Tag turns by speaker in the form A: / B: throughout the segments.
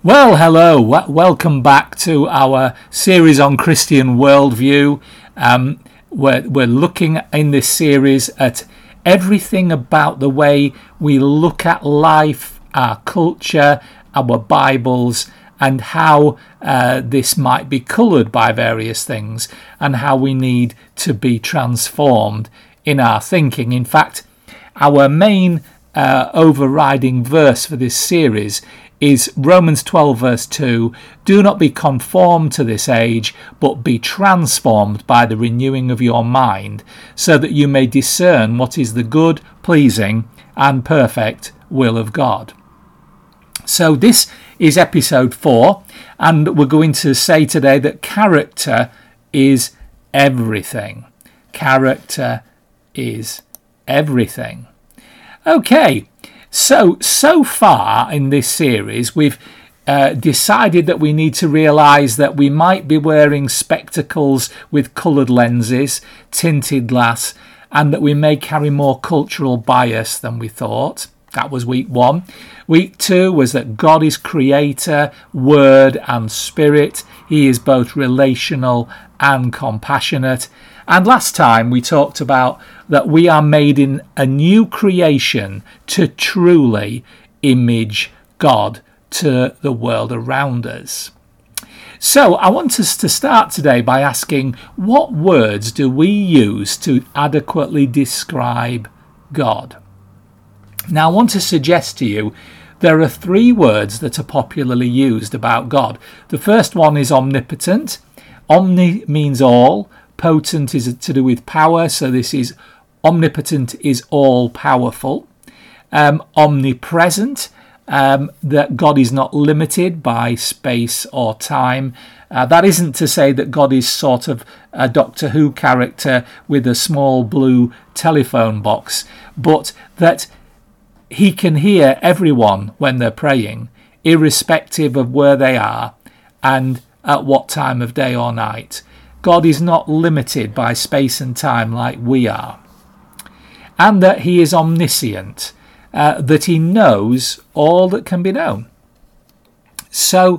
A: Well, hello. Welcome back to our series on Christian worldview. We're looking in this series at everything about the way we look at life, our culture, our Bibles, and how this might be coloured by various things, and how we need to be transformed in our thinking. In fact, our main overriding verse for this series is Romans 12 verse 2. Do not be conformed to this age, but be transformed by the renewing of your mind, so that you may discern what is the good, pleasing, and perfect will of God. So this is episode 4, and we're going to say today that character is everything. Character is everything. Okay. So far in this series, we've decided that we need to realise that we might be wearing spectacles with coloured lenses, tinted glass, and that we may carry more cultural bias than we thought. That was week 1. Week 2 was that God is creator, word and spirit. He is both relational and compassionate. And last time we talked about that we are made in a new creation to truly image God to the world around us. So I want us to start today by asking, what words do we use to adequately describe God? Now I want to suggest to you there are 3 words that are popularly used about God. The first one is omnipotent. Omni means all. Potent is to do with power, so this is omnipotent is all powerful. Omnipresent, that God is not limited by space or time. That isn't to say that God is sort of a Doctor Who character with a small blue telephone box, but that he can hear everyone when they're praying, irrespective of where they are and at what time of day or night. God is not limited by space and time like we are. And that he is omniscient, that he knows all that can be known. So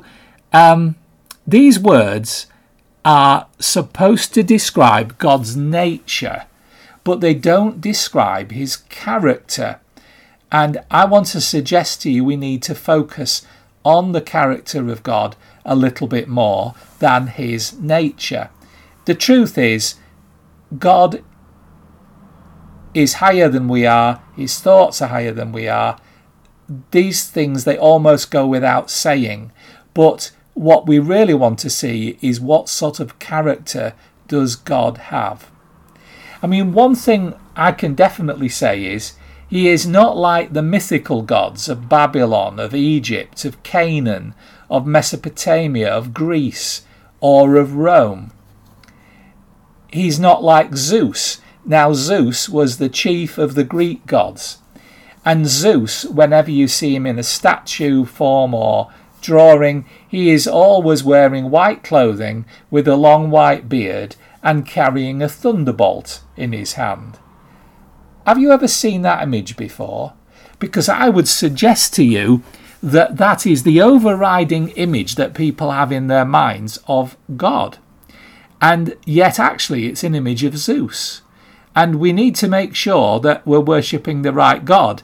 A: these words are supposed to describe God's nature, but they don't describe his character. And I want to suggest to you we need to focus on the character of God a little bit more than his nature. The truth is, God is higher than we are. His thoughts are higher than we are. These things, they almost go without saying. But what we really want to see is what sort of character does God have? I mean, one thing I can definitely say is he is not like the mythical gods of Babylon, of Egypt, of Canaan, of Mesopotamia, of Greece, or of Rome. He's not like Zeus. Now, Zeus was the chief of the Greek gods. And Zeus, whenever you see him in a statue form or drawing, he is always wearing white clothing with a long white beard and carrying a thunderbolt in his hand. Have you ever seen that image before? Because I would suggest to you that that is the overriding image that people have in their minds of God. And yet actually it's an image of Zeus. And we need to make sure that we're worshipping the right God.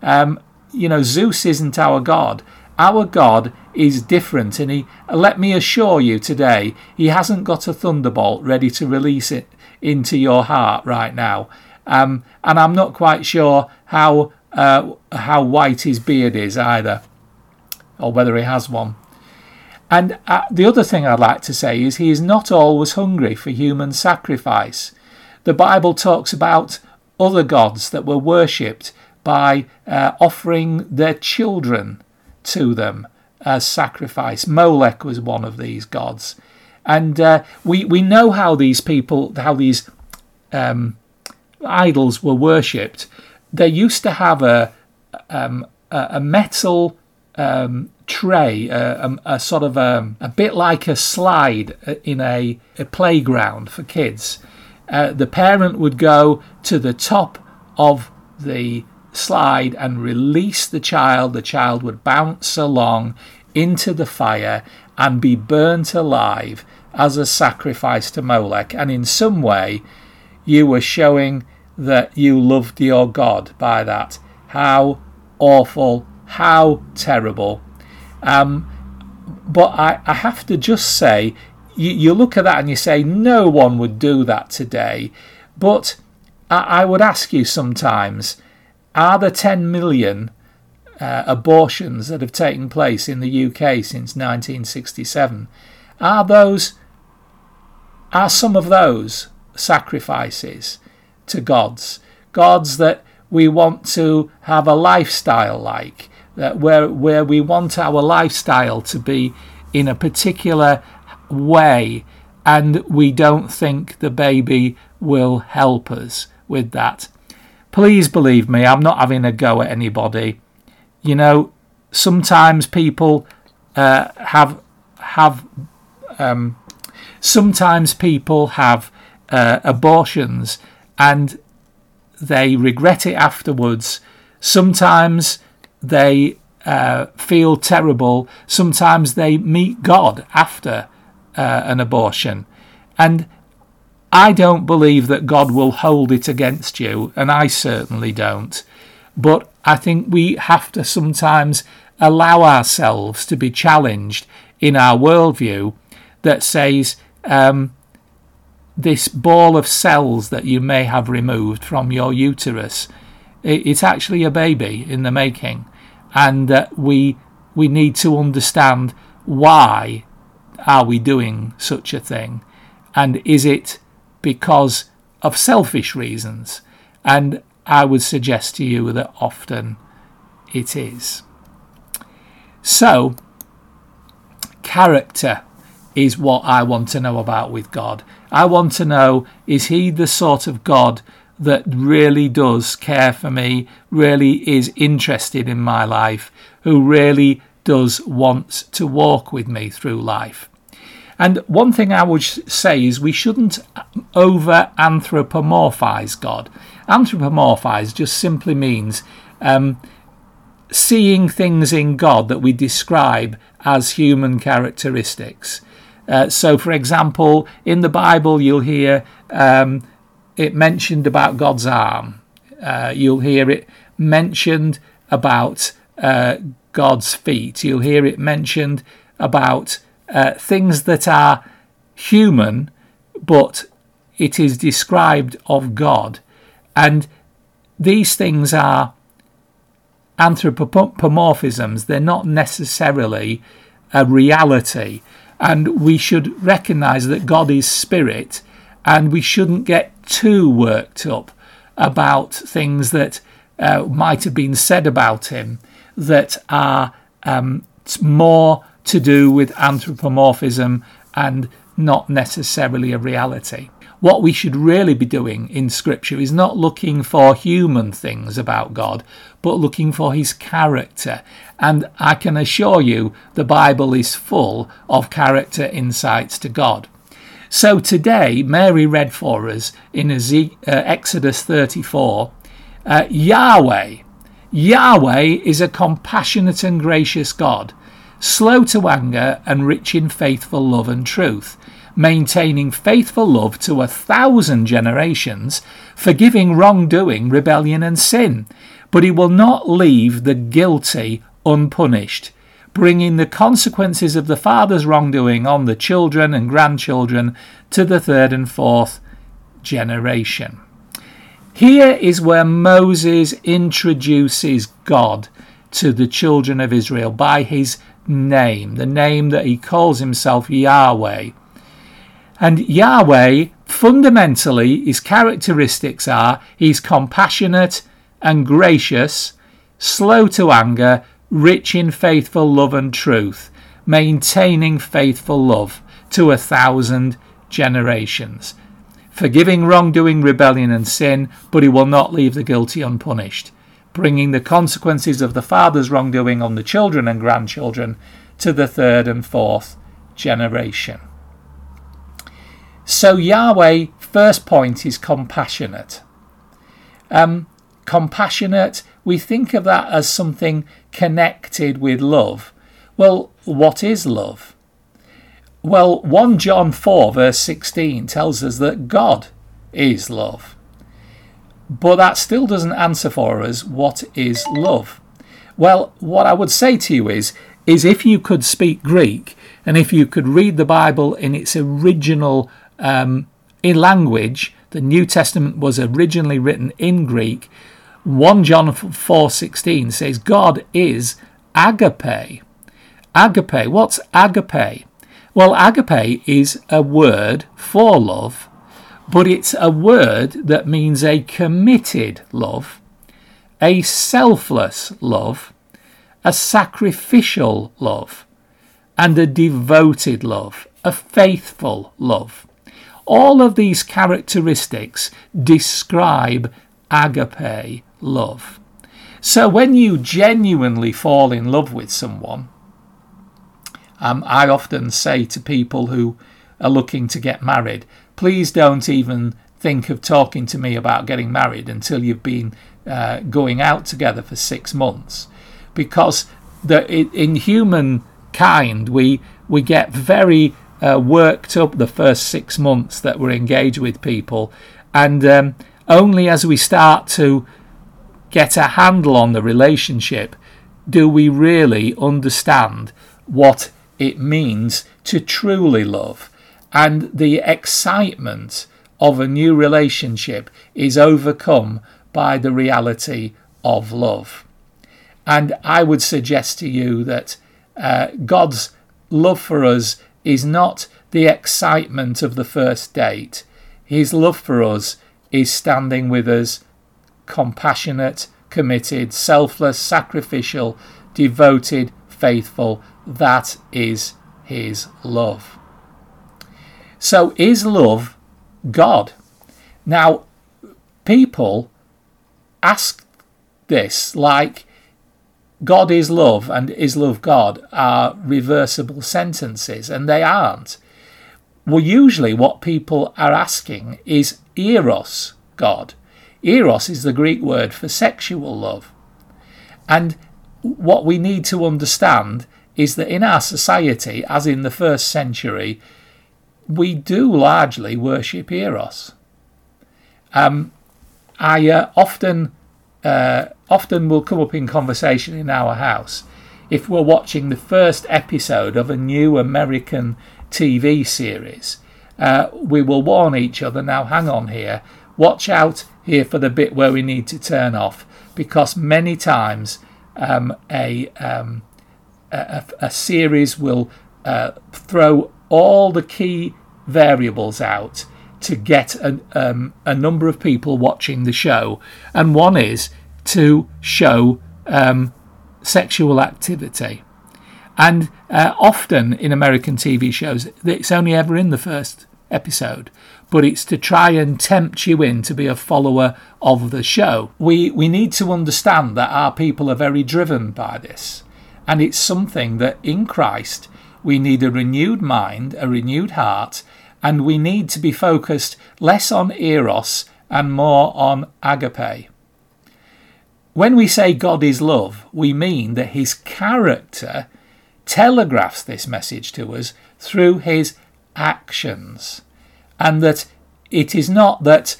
A: Zeus isn't our God. Our God is different, and let me assure you today, he hasn't got a thunderbolt ready to release it into your heart right now. And I'm not quite sure how white his beard is either, or whether he has one. And the other thing I'd like to say is he is not always hungry for human sacrifice. The Bible talks about other gods that were worshipped by offering their children to them as sacrifice. Molech was one of these gods. And we know how these idols were worshipped. They used to have a metal tray, a sort of a bit like a slide in a playground for kids. The parent would go to the top of the slide and release the child. The child would bounce along into the fire and be burnt alive as a sacrifice to Molech. And in some way, you were showing that you loved your God by that. How awful, how terrible. But I have to just say, you look at that and you say, no one would do that today. But I would ask you sometimes, are the 10 million abortions that have taken place in the UK since 1967, are some of those sacrifices to gods that we want to have a lifestyle like, that where we want our lifestyle to be in a particular way, and we don't think the baby will help us with that? Please believe me, I'm not having a go at anybody. You know, sometimes people sometimes people have abortions and they regret it afterwards. Sometimes they feel terrible. Sometimes they meet God after an abortion. And I don't believe that God will hold it against you, and I certainly don't. But I think we have to sometimes allow ourselves to be challenged in our worldview that says this ball of cells that you may have removed from your uterus, it's actually a baby in the making, and that we need to understand why are we doing such a thing, and is it because of selfish reasons? And I would suggest to you that often it is. So, character is what I want to know about with God. I want to know, is he the sort of God that really does care for me, really is interested in my life, who really does want to walk with me through life? And one thing I would say is we shouldn't over-anthropomorphize God. Anthropomorphize just simply means seeing things in God that we describe as human characteristics. So, for example, in the Bible, you'll hear it mentioned about God's arm. You'll hear it mentioned about God's feet. You'll hear it mentioned about things that are human, but it is described of God. And these things are anthropomorphisms. They're not necessarily a reality. And we should recognise that God is spirit, and we shouldn't get too worked up about things that might have been said about him that are more to do with anthropomorphism and not necessarily a reality. What we should really be doing in Scripture is not looking for human things about God, but looking for his character. And I can assure you the Bible is full of character insights to God. So today, Mary read for us in Exodus 34, Yahweh is a compassionate and gracious God, slow to anger and rich in faithful love and truth, maintaining faithful love to 1,000 generations, forgiving wrongdoing, rebellion and sin. But he will not leave the guilty unpunished, bringing the consequences of the father's wrongdoing on the children and grandchildren to the 3rd and 4th generation. Here is where Moses introduces God to the children of Israel by his name, the name that he calls himself Yahweh. And Yahweh, fundamentally, his characteristics are he's compassionate and gracious, slow to anger, rich in faithful love and truth, maintaining faithful love to 1,000 generations, forgiving wrongdoing, rebellion and sin, but he will not leave the guilty unpunished, bringing the consequences of the father's wrongdoing on the children and grandchildren to the 3rd and 4th generation. So Yahweh, first point, is compassionate. Compassionate, we think of that as something connected with love. Well, what is love? Well, 1 John 4 verse 16 tells us that God is love. But that still doesn't answer for us what is love. Well, what I would say to you is if you could speak Greek, and if you could read the Bible in its original in language, the New Testament was originally written in Greek. 1 John 4:16 says God is agape. Agape. What's agape? Well, agape is a word for love, but it's a word that means a committed love, a selfless love, a sacrificial love, and a devoted love, a faithful love. All of these characteristics describe agape love. So when you genuinely fall in love with someone, I often say to people who are looking to get married, please don't even think of talking to me about getting married until you've been going out together for 6 months. Because in humankind, we get very worked up the first 6 months that we're engaged with people, and only as we start to get a handle on the relationship do we really understand what it means to truly love. And the excitement of a new relationship is overcome by the reality of love. And I would suggest to you that God's love for us is not the excitement of the first date. His love for us is standing with us, compassionate, committed, selfless, sacrificial, devoted, faithful. That is his love. So is love God? Now, people ask this like God is love and is love God are reversible sentences, and they aren't. Well, usually what people are asking is eros God. Eros is the Greek word for sexual love. And what we need to understand is that in our society, as in the first century, we do largely worship eros. I often will come up in conversation in our house if we're watching the first episode of a new American TV series. We will warn each other, now hang on here, watch out here for the bit where we need to turn off, because many times a series will throw all the key variables out to get a number of people watching the show, and one is to show sexual activity. And often in American TV shows, it's only ever in the first episode, but it's to try and tempt you in to be a follower of the show. We need to understand that our people are very driven by this, and it's something that in Christ we need a renewed mind, a renewed heart, and we need to be focused less on eros and more on agape. When we say God is love, we mean that his character telegraphs this message to us through his actions, and that it is not that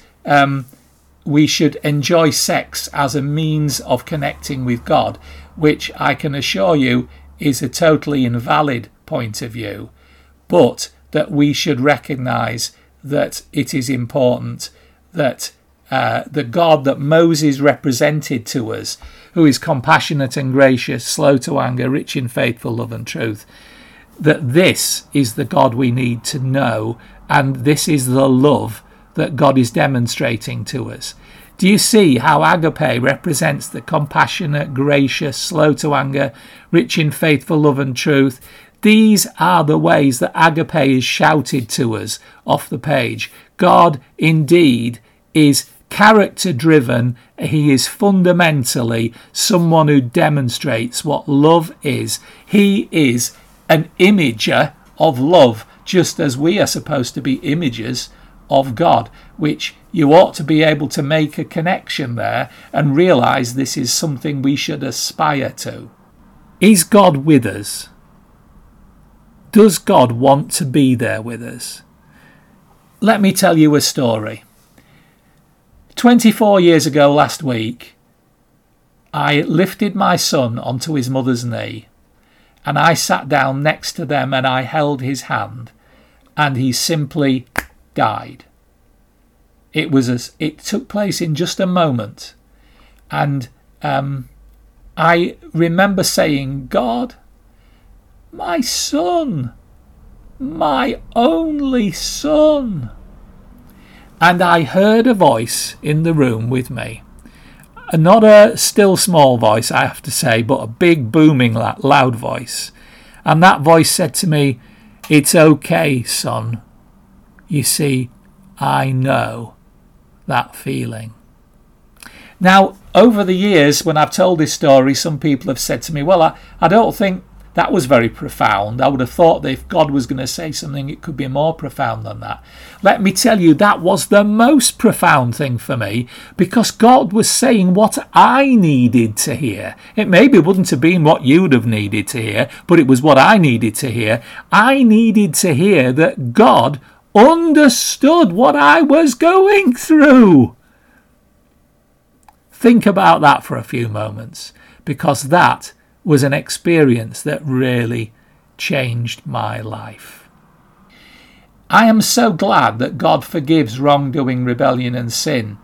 A: we should enjoy sex as a means of connecting with God, which I can assure you is a totally invalid point of view, but that we should recognise that it is important that the God that Moses represented to us, who is compassionate and gracious, slow to anger, rich in faithful love and truth, that this is the God we need to know, and this is the love that God is demonstrating to us. Do you see how agape represents the compassionate, gracious, slow to anger, rich in faithful love and truth? These are the ways that agape is shouted to us off the page. God indeed is character driven. He is fundamentally someone who demonstrates what love is. He is an imager of love, just as we are supposed to be imagers of God, which you ought to be able to make a connection there and realise this is something we should aspire to. Is God with us? Does God want to be there with us? Let me tell you a story. 24 years ago last week, I lifted my son onto his mother's knee, and I sat down next to them and I held his hand, and he simply died. It took place in just a moment, and I remember saying, God, my son, my only son. And I heard a voice in the room with me. Not a still small voice, I have to say, but a big booming loud voice. And that voice said to me, it's okay, son. You see, I know that feeling. Now, over the years, when I've told this story, some people have said to me, well, I don't think that was very profound. I would have thought that if God was going to say something, it could be more profound than that. Let me tell you, that was the most profound thing for me, because God was saying what I needed to hear. It maybe wouldn't have been what you would have needed to hear, but it was what I needed to hear. I needed to hear that God understood what I was going through. Think about that for a few moments, because that was an experience that really changed my life. I am so glad that God forgives wrongdoing, rebellion and sin.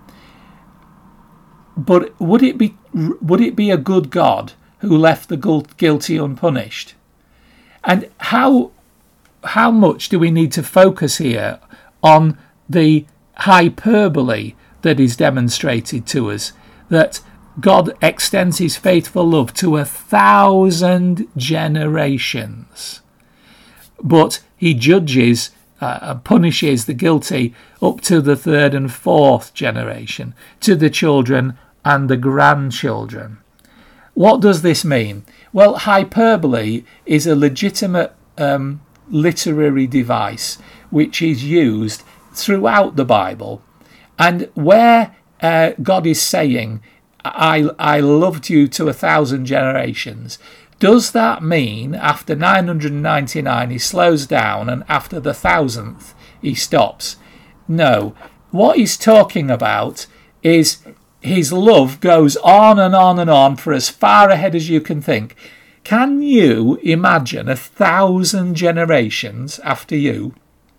A: But would it be a good God who left the guilty unpunished? And how much do we need to focus here on the hyperbole that is demonstrated to us, that God extends his faithful love to 1,000 generations, but he judges and punishes the guilty up to the 3rd and 4th generation, to the children and the grandchildren. What does this mean? Well, hyperbole is a legitimate literary device which is used throughout the Bible, and where God is saying, I loved you to 1,000 generations. Does that mean after 999 he slows down and after the 1,000th he stops? No. What he's talking about is his love goes on and on and on for as far ahead as you can think. Can you imagine 1,000 generations after you?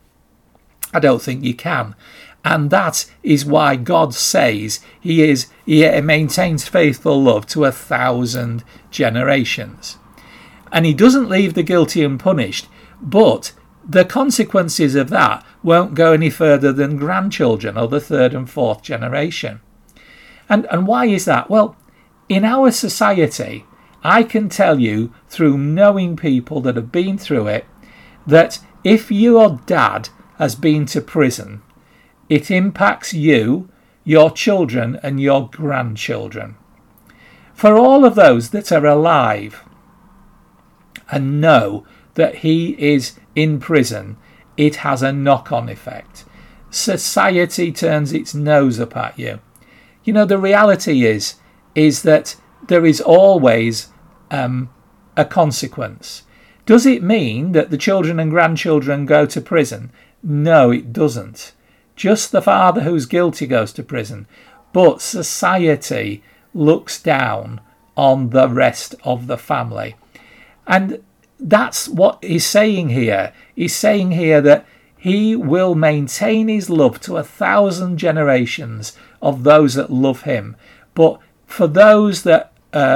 A: I don't think you can. And that is why God says he maintains faithful love to 1,000 generations. And he doesn't leave the guilty unpunished, but the consequences of that won't go any further than grandchildren or the 3rd and 4th generation. And why is that? Well, in our society, I can tell you through knowing people that have been through it, that if your dad has been to prison, it impacts you, your children and your grandchildren. For all of those that are alive and know that he is in prison, it has a knock-on effect. Society turns its nose up at you. You know, the reality is that there is always a consequence. Does it mean that the children and grandchildren go to prison? No, it doesn't. Just the father who's guilty goes to prison. But society looks down on the rest of the family. And that's what he's saying here. He's saying here that he will maintain his love to 1,000 generations of those that love him. But for those that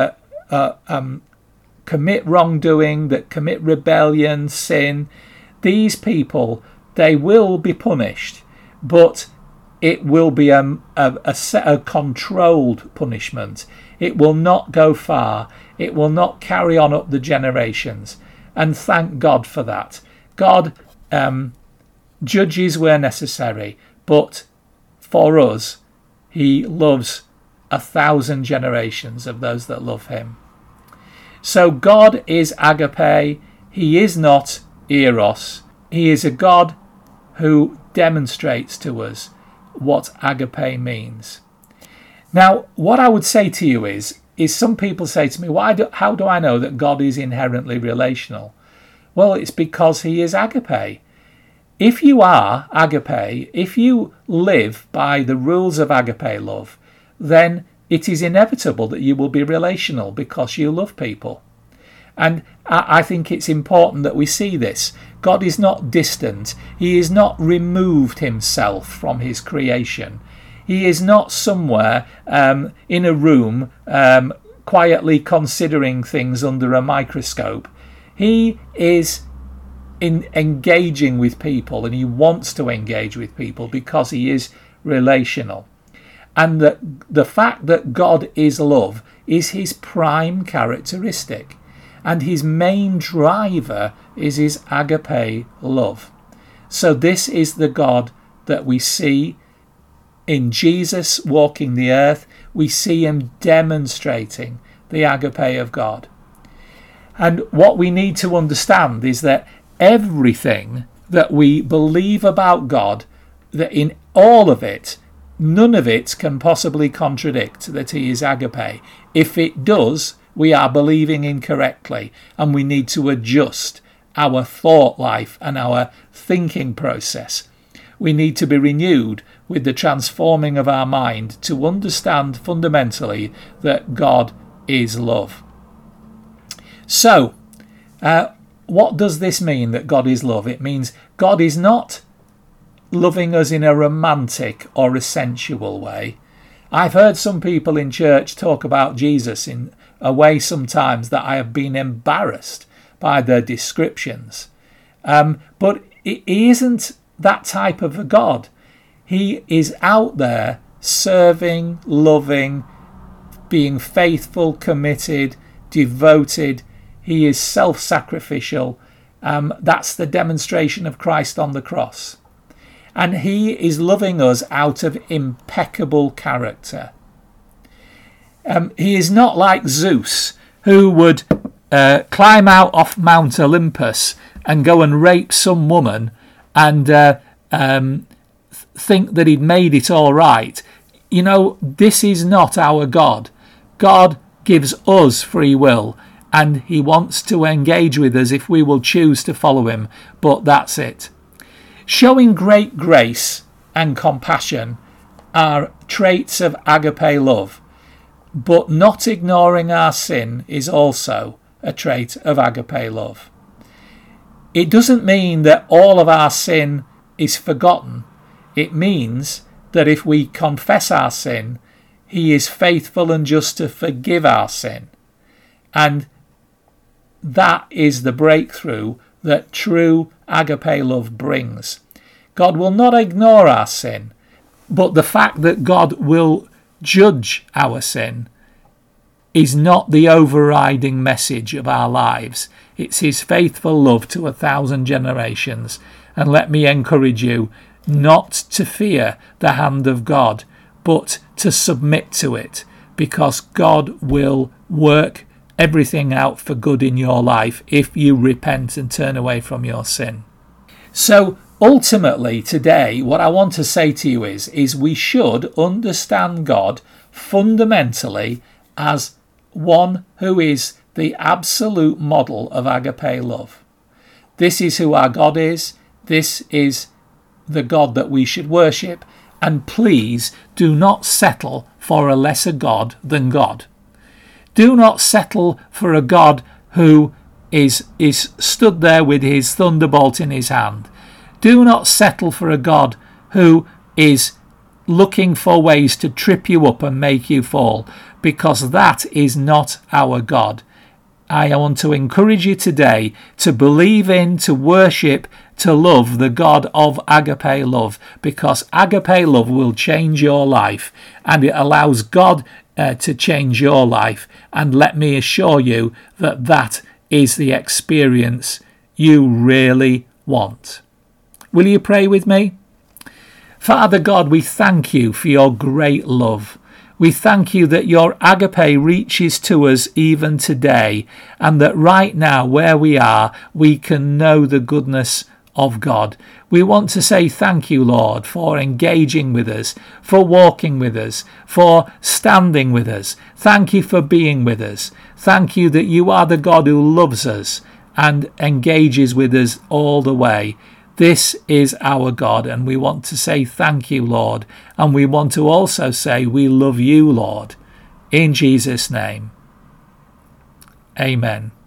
A: commit wrongdoing, that commit rebellion, sin, these people, they will be punished. But it will be a controlled punishment. It will not go far. It will not carry on up the generations. And thank God for that. God judges where necessary, but for us, he loves 1,000 generations of those that love him. So God is agape. He is not eros. He is a God who demonstrates to us what agape means. Now, what I would say to you is some people say to me, how do I know that God is inherently relational? Well, it's because he is agape. If you are agape, if you live by the rules of agape love, then it is inevitable that you will be relational because you love people. And I think it's important that we see this. God is not distant. He is not removed himself from his creation. He is not somewhere in a room quietly considering things under a microscope. He is engaging with people, and he wants to engage with people because he is relational. And the fact that God is love is his prime characteristic, and his main driver is his agape love. So this is the God that we see in Jesus walking the earth. We see him demonstrating the agape of God. And what we need to understand is that everything that we believe about God, that in all of it, none of it can possibly contradict that he is agape. If it does, we are believing incorrectly, and we need to adjust our thought life and our thinking process. We need to be renewed with the transforming of our mind to understand fundamentally that God is love. So, what does this mean, that God is love? It means God is not loving us in a romantic or a sensual way. I've heard some people in church talk about Jesus in a way sometimes that I have been embarrassed by their descriptions. But he isn't that type of a God. He is out there serving, loving, being faithful, committed, devoted. He is self-sacrificial. That's the demonstration of Christ on the cross. And he is loving us out of impeccable character. He is not like Zeus, who would climb out off Mount Olympus and go and rape some woman and think that he'd made it all right. You know, this is not our God. God gives us free will, and he wants to engage with us if we will choose to follow him, but that's it. Showing great grace and compassion are traits of agape love, but not ignoring our sin is also a trait of agape love. It doesn't mean that all of our sin is forgotten. It means that if we confess our sin, he is faithful and just to forgive our sin. And that is the breakthrough that true agape love brings. God will not ignore our sin, but the fact that God will judge our sin is not the overriding message of our lives. It's his faithful love to 1,000 generations. And let me encourage you not to fear the hand of God, but to submit to it, because God will work everything out for good in your life if you repent and turn away from your sin. So ultimately today, what I want to say to you is we should understand God fundamentally as one who is the absolute model of agape love. This is who our God is. This is the God that we should worship. And please do not settle for a lesser God than God. Do not settle for a God who is stood there with his thunderbolt in his hand. Do not settle for a God who is looking for ways to trip you up and make you fall, because that is not our God. I want to encourage you today to believe in, to worship, to love the God of agape love, because agape love will change your life, and it allows God to change your life. And let me assure you that that is the experience you really want. Will you pray with me? Father God, we thank you for your great love. We thank you that your agape reaches to us even today, and that right now where we are, we can know the goodness of God. We want to say thank you, Lord, for engaging with us, for walking with us, for standing with us. Thank you for being with us. Thank you that you are the God who loves us and engages with us all the way. This is our God, and we want to say thank you, Lord. And we want to also say we love you, Lord. In Jesus' name. Amen.